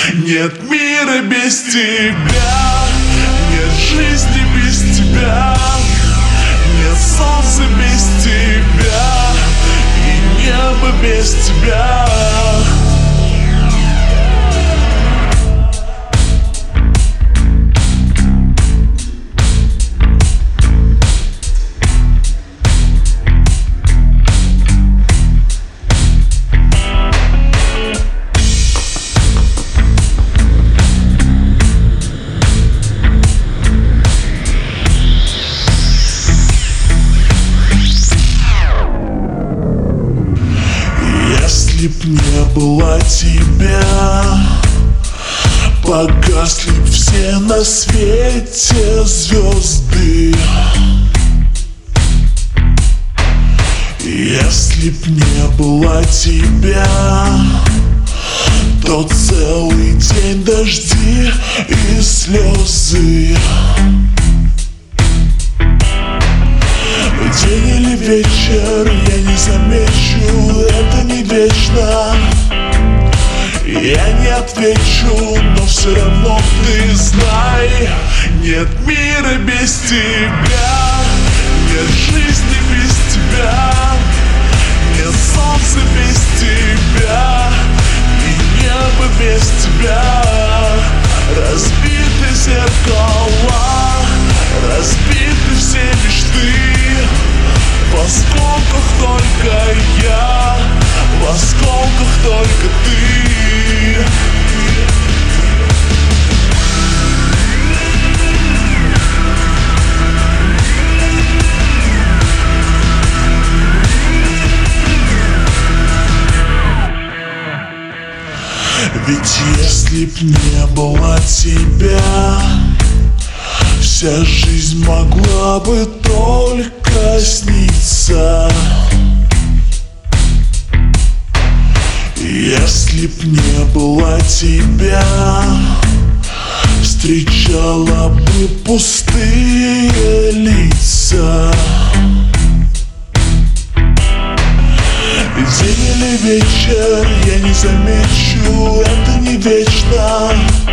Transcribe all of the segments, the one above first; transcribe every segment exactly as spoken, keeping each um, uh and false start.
Нет мира без тебя, нет жизни без тебя, нет солнца без тебя и неба без тебя. Если б не было тебя, погасли б все на свете звезды. Если б не было тебя, то целый день дожди и слезы. День или вечер, я не замечу, это не вечно. Я не отвечу, но все равно ты знай, нет мира без тебя, нет жизни без тебя, нет солнца без тебя и неба без тебя. Разбиты зеркала, разбиты все мечты, в осколках только я, в осколках только ты. Ведь если б не было тебя, вся жизнь могла бы только сниться. Если б не было тебя, встречала бы пустые лица. День или вечер, я не замечу, это не вечно.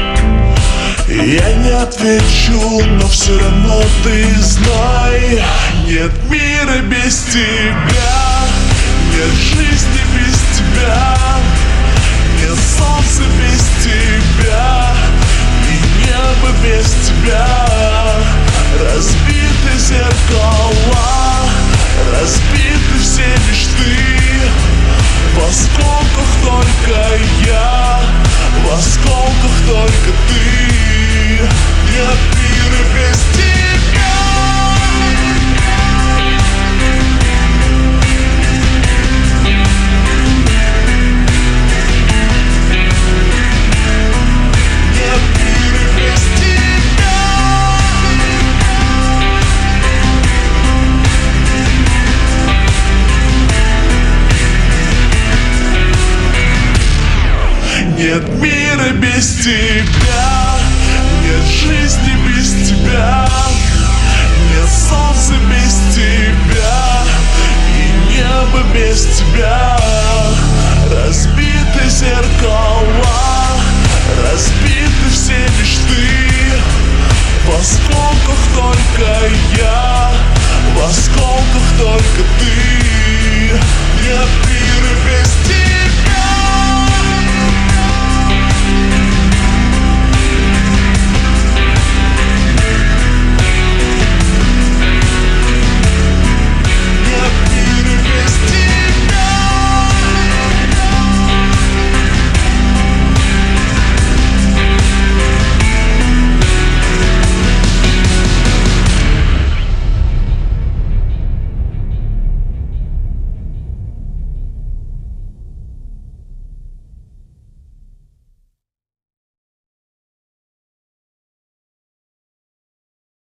Я не отвечу, но все равно ты знай, нет мира без тебя, нет жизни без тебя, нет солнца без тебя и неба без тебя. Разбиты зеркала, разбиты все мечты, в осколках только я, в осколках только ты. Нет мира без тебя. Нет мира без тебя. Нет мира без тебя, нет жизни без тебя, нет солнца без тебя и неба без тебя. Разбиты зеркала,